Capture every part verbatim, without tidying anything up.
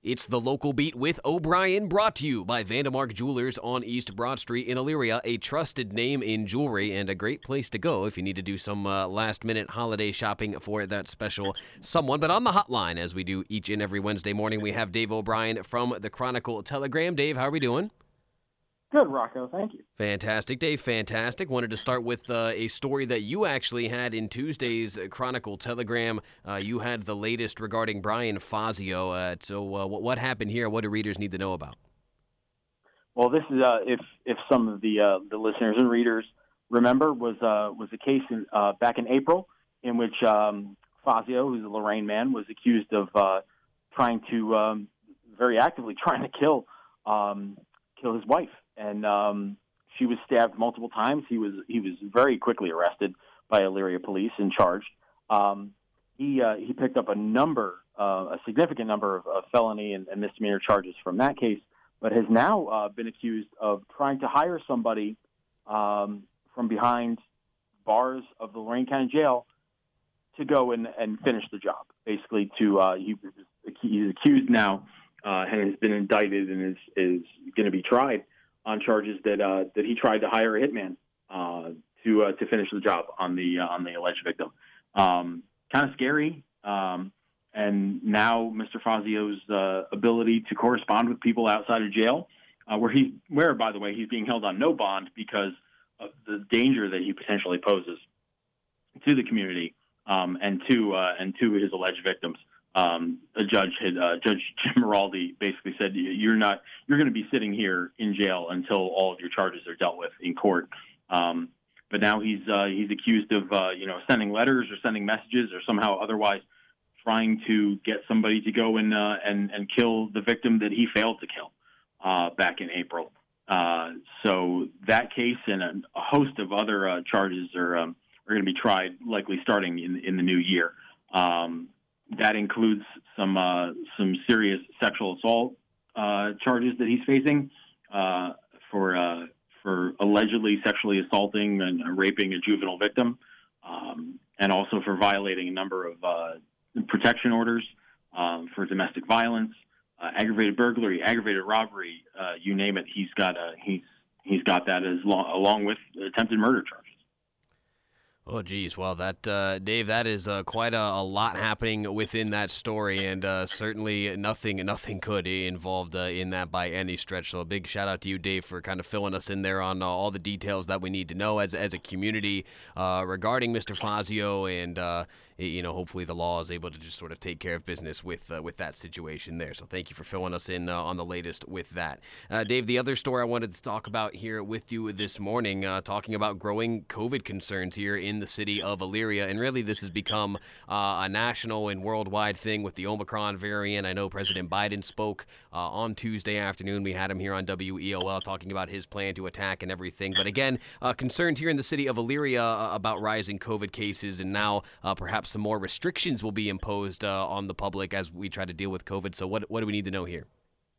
It's the Local Beat with O'Brien, brought to you by Vandemark Jewelers on East Broad Street in Elyria, a trusted name in jewelry and a great place to go if you need to do some uh, last-minute holiday shopping for that special someone. But on the hotline, as we do each and every Wednesday morning, we have Dave O'Brien from the Chronicle Telegram. Dave, how are we doing? Good, Rocco. Thank you. Fantastic, Dave. Fantastic. Wanted to start with uh, a story that you actually had in Tuesday's Chronicle Telegram. Uh, you had the latest regarding Brian Fazio. Uh, so uh, what, what happened here? What do readers need to know about? Well, this is uh, if if some of the uh, the listeners and readers remember was uh, was a case in, uh, back in April in which um, Fazio, who's a Lorain man, was accused of uh, trying to um, very actively trying to kill um, kill his wife. And um, she was stabbed multiple times. He was he was very quickly arrested by Elyria police and charged. Um, he uh, he picked up a number, uh, a significant number of, of felony and, and misdemeanor charges from that case, but has now uh, been accused of trying to hire somebody um, from behind bars of the Lorain County Jail to go and, and finish the job. Basically, to uh, he, he's accused now uh, and has been indicted and is is going to be tried on charges that uh, that he tried to hire a hitman uh, to uh, to finish the job on the uh, on the alleged victim. Um, kind of scary. Um, and now Mister Fazio's uh, ability to correspond with people outside of jail, uh, where he where by the way he's being held on no bond because of the danger that he potentially poses to the community um, and to uh, and to his alleged victims. Um, a judge had, uh, Judge Jim Maraldi basically said, you're not, you're going to be sitting here in jail until all of your charges are dealt with in court. Um, but now he's, uh, he's accused of, uh, you know, sending letters or sending messages or somehow otherwise trying to get somebody to go and, uh, and, and kill the victim that he failed to kill, uh, back in April. Uh, so that case and a, a host of other, uh, charges are, um, are going to be tried likely starting in, in the new year. Um, That includes some uh, some serious sexual assault uh, charges that he's facing uh, for uh, for allegedly sexually assaulting and raping a juvenile victim, um, and also for violating a number of uh, protection orders um, for domestic violence, uh, aggravated burglary, aggravated robbery, uh, you name it. He's got a, he's he's got that as long, along with attempted murder charges. Oh, geez. Well, that uh, Dave, that is uh, quite a, a lot happening within that story, and uh, certainly nothing nothing good involved uh, in that by any stretch. So a big shout out to you, Dave, for kind of filling us in there on uh, all the details that we need to know as as a community uh, regarding Mister Fazio, and uh, you know, hopefully the law is able to just sort of take care of business with uh, with that situation there. So thank you for filling us in uh, on the latest with that. Uh, Dave, the other story I wanted to talk about here with you this morning, uh, talking about growing COVID concerns here in the city of Elyria, and really this has become uh, a national and worldwide thing with the Omicron variant. I know President Biden spoke uh, on Tuesday afternoon. We had him here on W E O L talking about his plan to attack and everything. But again, uh, concerned here in the city of Elyria uh, about rising COVID cases, and now uh, perhaps some more restrictions will be imposed uh, on the public as we try to deal with COVID. So what what do we need to know here?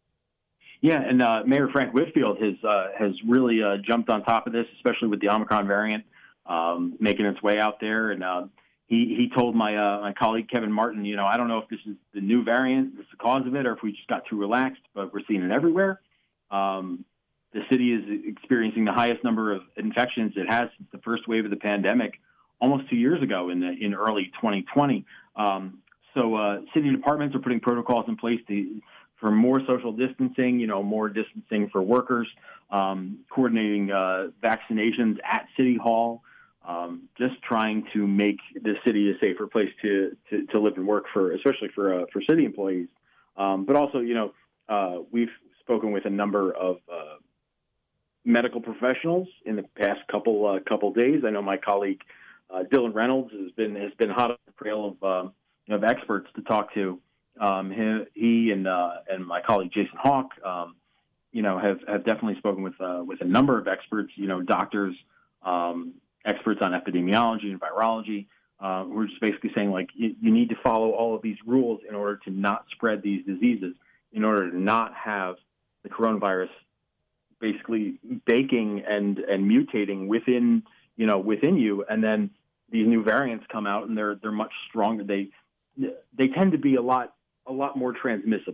Yeah, and uh, Mayor Frank Whitfield has uh, has really uh, jumped on top of this, especially with the Omicron variant um, making its way out there. And uh, he he told my uh, my colleague Kevin Martin, you know, I don't know if this is the new variant that's the cause of it, or if we just got too relaxed, but we're seeing it everywhere. Um, the city is experiencing the highest number of infections it has since the first wave of the pandemic, almost two years ago in the in early twenty twenty. Um, so uh, city departments are putting protocols in place to for more social distancing, you know, more distancing for workers, um, coordinating uh, vaccinations at City Hall, um, just trying to make the city a safer place to, to, to live and work for, especially for uh, for city employees. Um, but also, you know, uh, we've spoken with a number of uh, medical professionals in the past couple uh, couple days. I know my colleague uh, Dylan Reynolds has been has been hot on the trail of um, of experts to talk to. Um, he, he and uh, and my colleague Jason Hawk, um, you know, have, have definitely spoken with uh, with a number of experts, you know, doctors, um, experts on epidemiology and virology. Uh, we're just basically saying, like, you, you need to follow all of these rules in order to not spread these diseases, in order to not have the coronavirus basically baking and, and mutating within, you know, within you, and then these new variants come out and they're they're much stronger. They they tend to be a lot. a lot more transmissible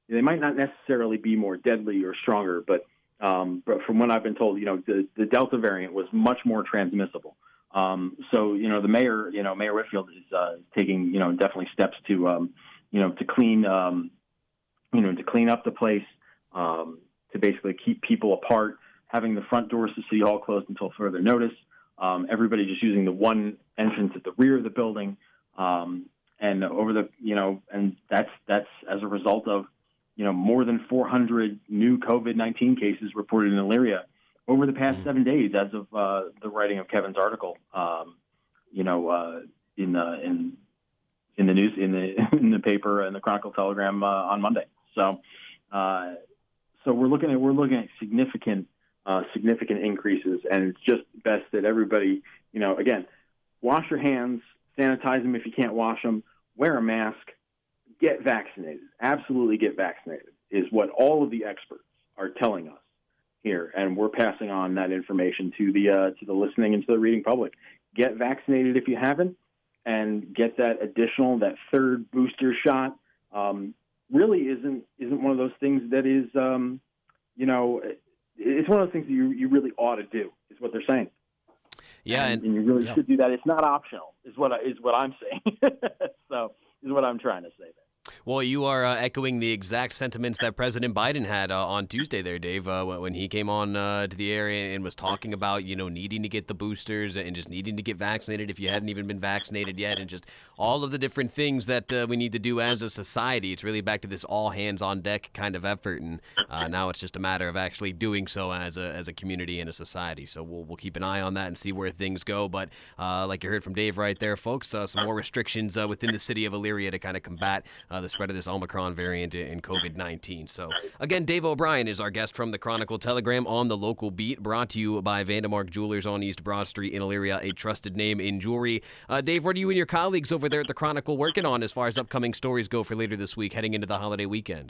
they might not necessarily be more deadly or stronger, but um, but from what I've been told, you know, the, the Delta variant was much more transmissible. Um, so, you know, the mayor, you know, Mayor Whitfield is uh, taking, you know, definitely steps to, um, you know, to clean, um, you know, to clean up the place, um, to basically keep people apart, having the front doors to City Hall closed until further notice. Um, everybody just using the one entrance at the rear of the building, um, and over the, you know, and that's that's as a result of, you know, more than four hundred new COVID nineteen cases reported in Elyria over the past seven days, as of uh, the writing of Kevin's article, um, you know, uh, in the in in the news in the in the paper and the Chronicle Telegram uh, on Monday. So, uh, so we're looking at we're looking at significant uh, significant increases, and it's just best that everybody, you know, again, wash your hands, sanitize them if you can't wash them, wear a mask, get vaccinated. Absolutely get vaccinated is what all of the experts are telling us here, and we're passing on that information to the uh, to the listening and to the reading public. Get vaccinated if you haven't, and get that additional, that third booster shot. Um, really isn't isn't one of those things that is, um, you know, it's one of those things that you you really ought to do. Is what they're saying. Yeah, and, and, and you really yeah. should do that. It's not optional. Is what I, is what I'm saying. So is what I'm trying to say there. Well, you are uh, echoing the exact sentiments that President Biden had uh, on Tuesday there, Dave, uh, when he came on uh, to the area and was talking about, you know, needing to get the boosters and just needing to get vaccinated if you hadn't even been vaccinated yet, and just all of the different things that uh, we need to do as a society. It's really back to this all hands on deck kind of effort, and uh, now it's just a matter of actually doing so as a as a community and a society. So we'll we'll keep an eye on that and see where things go. But uh, like you heard from Dave right there, folks, uh, some more restrictions uh, within the city of Elyria to kind of combat uh, the spread of this Omicron variant in COVID nineteen. So again, Dave O'Brien is our guest from the Chronicle Telegram on the local beat, brought to you by Vandemark Jewelers on East Broad Street in Elyria, a trusted name in jewelry. Uh, Dave, what are you and your colleagues over there at the Chronicle working on as far as upcoming stories go for later this week, heading into the holiday weekend?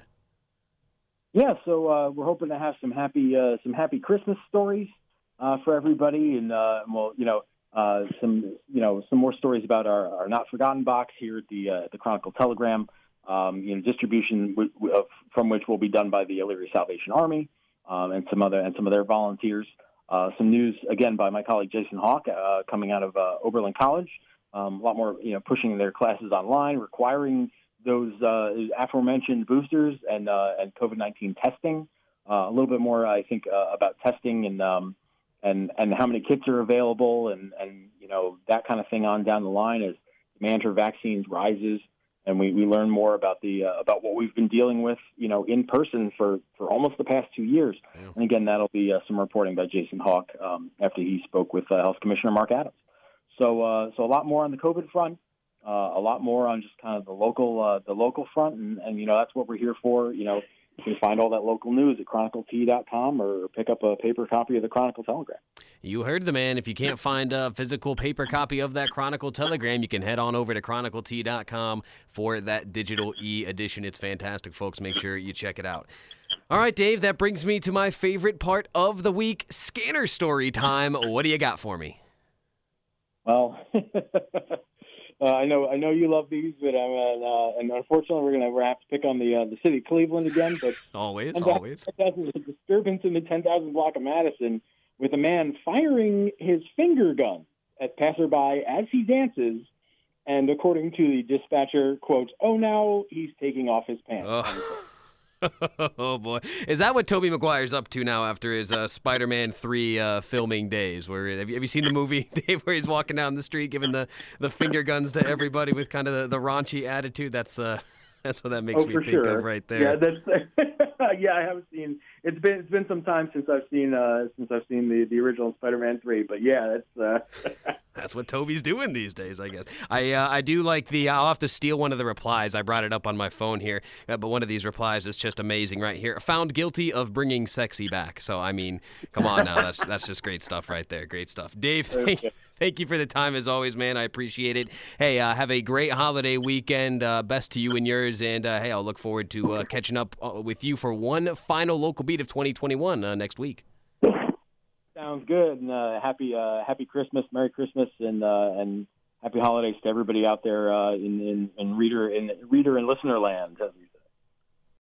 Yeah, so uh, we're hoping to have some happy uh, some happy Christmas stories uh, for everybody, and uh, well, you know, uh, some you know some more stories about our, our Not Forgotten box here at the uh, the Chronicle Telegram. Um, you know, distribution w- w- of, from which will be done by the Elyria Salvation Army um, and some other and some of their volunteers. Uh, some news again by my colleague Jason Hawk uh, coming out of uh, Oberlin College. Um, a lot more, you know, pushing their classes online, requiring those uh, aforementioned boosters and uh, and COVID nineteen testing. Uh, a little bit more, I think, uh, about testing and um, and and how many kits are available, and and you know that kind of thing on down the line as demand for vaccines rises. And we, we learn more about the uh, about what we've been dealing with, you know, in person for, for almost the past two years. Yeah. And again, that'll be uh, some reporting by Jason Hawk um, after he spoke with uh, Health Commissioner Mark Adams. So uh, so a lot more on the COVID front, uh, a lot more on just kind of the local uh, the local front, and, and you know that's what we're here for. You know, you can find all that local news at chronicle t dot com or pick up a paper copy of the Chronicle Telegram. You heard the man. If you can't find a physical paper copy of that Chronicle Telegram, you can head on over to chronicle t dot com for that digital e-edition. It's fantastic, folks. Make sure you check it out. All right, Dave, that brings me to my favorite part of the week, Scanner Story time. What do you got for me? Well, uh, I know I know you love these, but I'm uh, and unfortunately we're gonna, we're gonna have to pick on the uh, the city of Cleveland again. But always, always. There's a disturbance in the ten thousand block of Madison, with a man firing his finger gun at passerby as he dances, and according to the dispatcher, quote, "Oh, now he's taking off his pants." Oh. Oh, boy. Is that what Tobey Maguire's up to now after his uh, Spider-Man three uh, filming days? Where have you, have you seen the movie, Dave, where he's walking down the street giving the, the finger guns to everybody with kind of the, the raunchy attitude? That's uh, that's what that makes oh, me for think sure. of right there. Yeah, that's yeah. I haven't seen. It's been it's been some time since I've seen uh, since I've seen the, the original Spider-Man three. But yeah, that's uh... that's what Toby's doing these days, I guess. I uh, I do like the. I'll have to steal one of the replies. I brought it up on my phone here, uh, but one of these replies is just amazing right here. Found guilty of bringing sexy back. So I mean, come on now. That's that's just great stuff right there. Great stuff, Dave. Thank you. Thank you for the time, as always, man. I appreciate it. Hey, uh, have a great holiday weekend. Uh, best to you and yours. And, uh, hey, I'll look forward to uh, catching up uh, with you for one final local beat of twenty twenty-one uh, next week. Sounds good. And uh, happy uh, happy Christmas, Merry Christmas, and uh, and happy holidays to everybody out there uh, in, in, in reader in reader and listener land, as we